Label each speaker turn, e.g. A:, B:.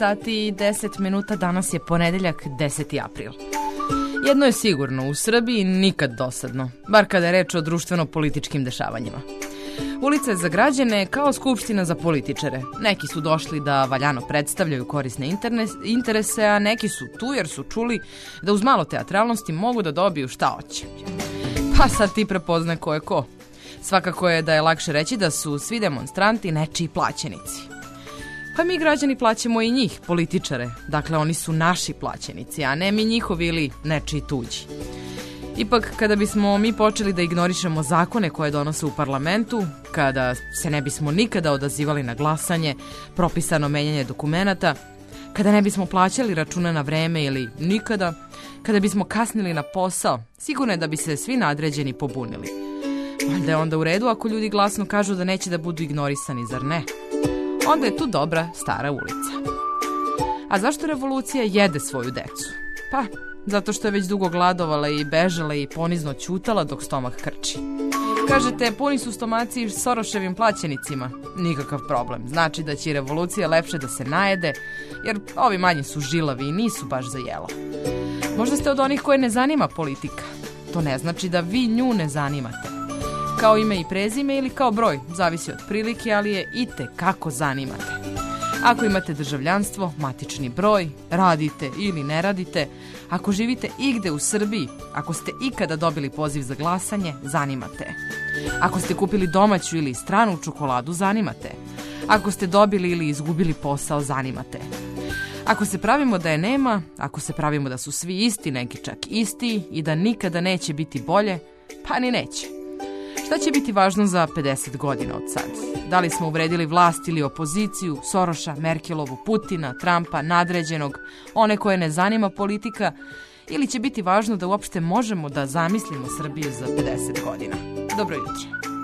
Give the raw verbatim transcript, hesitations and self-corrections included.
A: sati i deset minuta, danas je ponedeljak, deseti april. Jedno je sigurno, u Srbiji nikad dosadno, bar kada je reč o društveno-političkim dešavanjima. Ulica je za građane kao skupština za političare. Neki su došli da valjano predstavljaju korisne interese, a neki su tu jer su čuli da uz malo teatralnosti mogu da dobiju šta hoće. Pa sad ti prepoznaj ko je ko. Svakako je da je lakše reći da su svi demonstranti nečiji plaćenici. Pa mi građani plaćamo i njih, političare. Dakle, oni su naši plaćenici, a ne mi njihovi ili nečiji tuđi. Ipak, kada bismo mi počeli da ignorišemo zakone koje donose u parlamentu, kada se ne bismo nikada odazivali na glasanje, propisano menjanje dokumenata, kada ne bismo plaćali račune na vreme ili nikada, kada bismo kasnili na posao, sigurno je da bi se svi nadređeni pobunili. Valjda je onda u redu ako ljudi glasno kažu da neće da budu ignorisani, zar ne? Onda je tu dobra stara ulica. A zašto revolucija jede svoju decu? Pa, zato što je već dugo gladovala i bežala i ponizno ćutala dok stomak krči. Kažete, puni su stomaci Soroševim plaćenicima. Nikakav problem. Znači da će revolucija lepše da se najede, jer ovi manji su žilavi i nisu baš za jelo. Možda ste od onih koje ne zanima politika. To ne znači da vi nju ne zanimate. Kao ime i prezime ili kao broj, zavisi od prilike, ali je i te kako zanimate. Ako imate državljanstvo, matični broj, radite ili ne radite, ako živite igde u Srbiji, ako ste ikada dobili poziv za glasanje, zanimate. Ako ste kupili domaću ili stranu čokoladu, zanimate. Ako ste dobili ili izgubili posao, zanimate. Ako se pravimo da je nema, ako se pravimo da su svi isti, neki čak isti i da nikada neće biti bolje, pa ni neće. Šta će biti važno za pedeset godina od sad? Da li smo uvredili vlast ili opoziciju, Soroša, Merkelovu, Putina, Trumpa, nadređenog, one koje ne zanima politika, ili će biti važno da uopšte možemo da zamislimo Srbiju za pedeset godina? Dobro jutro.